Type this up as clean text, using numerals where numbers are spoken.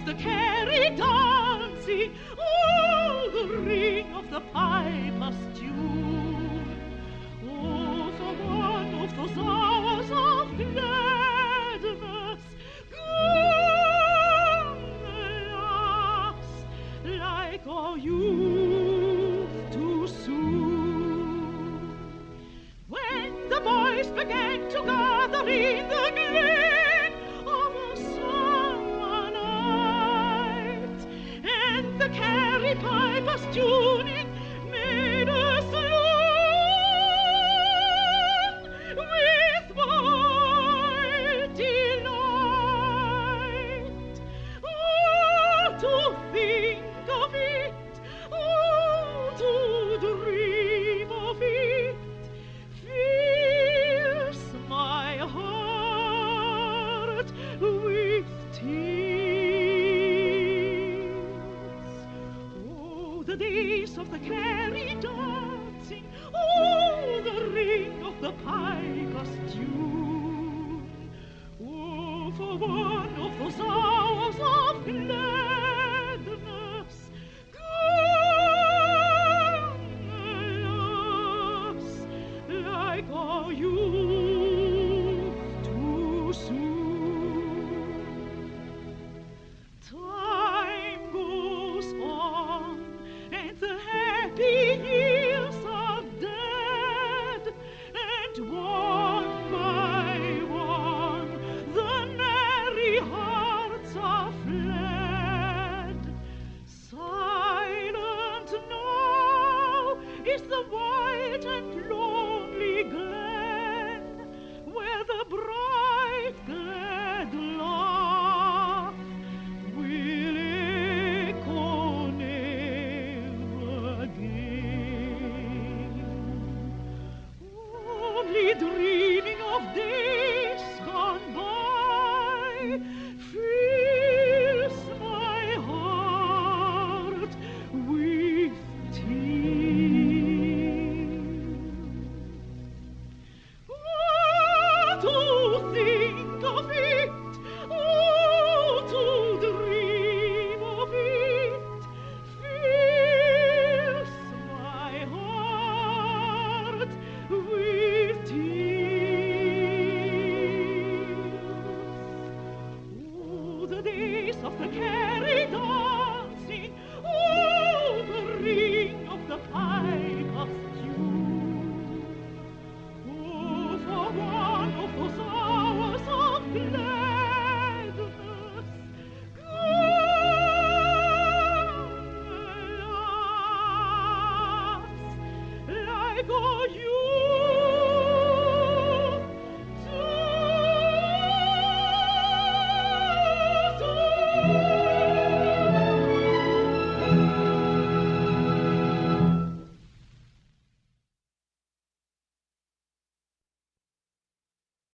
the carry dancing, oh, the ring of the piper's tune. Oh, for one of those hours of gladness, gone, alas, like our youth too soon. When the boys began to gather in the glen of a summer night, and the carry piper's tuning made us long with wild delight. Oh, to think of it, oh, to dream of it, fills my heart with tears. Oh, the days of the carry dancing, oh, the ring of the piper's tune. Oh, for one of those hours of gladness, gone, alas, like our youth too soon. Time goes on, and the happy years are dead, and one by one the merry hearts are fled. Silent now is the white and lonely glen, where the bright glad laugh will echo never again. Only dreaming of days gone by fills my heart with tears. Oh, to think of it, oh, to dream of it, fills my heart with tears. Oh, the days of the carry dancing, oh, the ring of the piper's tune. Oh, for one of those hours of gladness, gone, alas, like our youth